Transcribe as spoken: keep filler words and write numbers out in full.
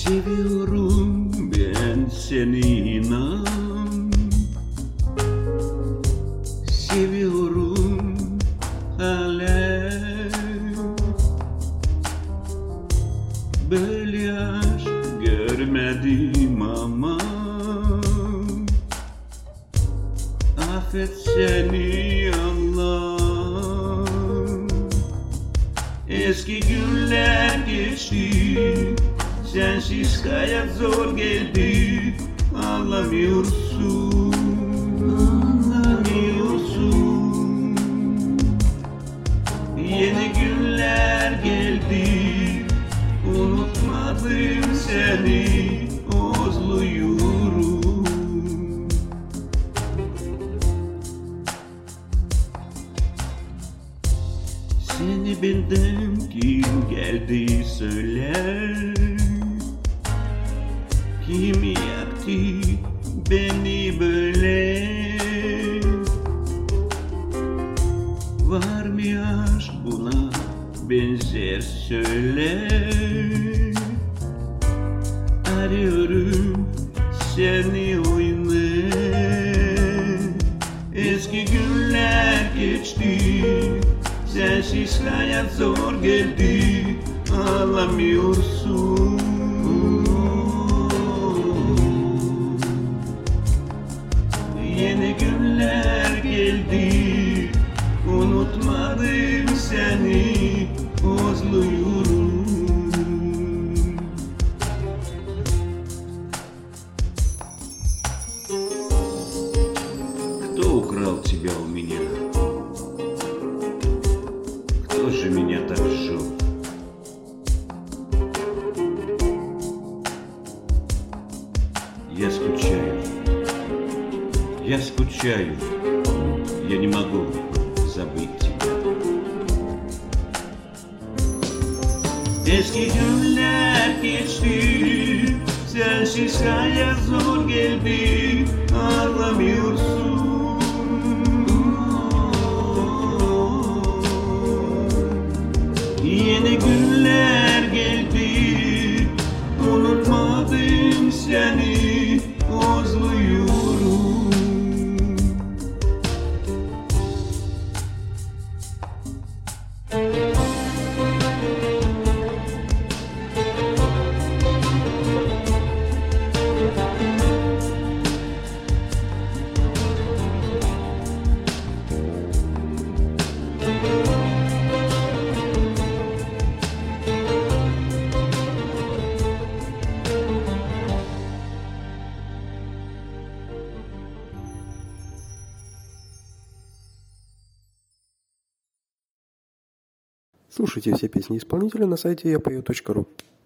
Seviyorum ben seni inan. Seviyorum hala. Böyle aşk görmedim ama affet seni Allah. Eski günler geçti, sensiz hayat zor geldi. Anlamıyorsun, anlamıyorsun. Yeni günler geldi, unutmadım seni, özlüyorum. Seni benden kim geldi söyler? Kim yaktı beni böyle? Var mı aşk buna benzer söyle? Arıyorum seni oyna. Eski günler geçti, sensiz hayat zor geldi. Ağlamıyorsun. Yeni günler geldi, unutmadım seni, özlüyorum. Кто украл тебя у меня? Кто же меня так жжет? Я скучаю, я скучаю, я не могу забыть тебя. Eski günler geçti, sensiz hayat zor geldi. Ağlamıyorsun. Yeni günler geldi, unutmadım seni, özlüyorum. Слушайте все песни исполнителя на сайте я пою точка ру.